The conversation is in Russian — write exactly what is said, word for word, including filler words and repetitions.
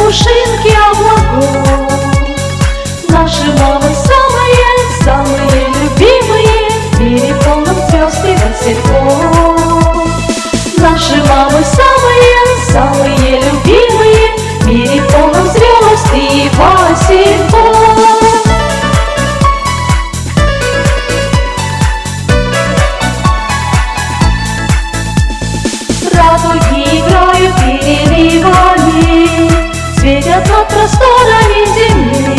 пушинки облаков. Наши мамы самые, самые любимые в мире полном звезд и васильков. Наши мамы самые, самые любимые в мире полном звезд и васильков. Радуги играют переливами, светят над просторами земли.